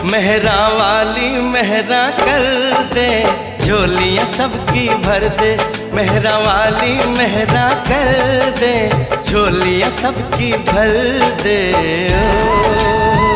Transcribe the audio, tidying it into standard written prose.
मेहरा वाली मेहरा कर दे, झोलियां सबकी भर दे। मेहरा वाली मेहरा कर दे, झोलियां सबकी भर दे। ओ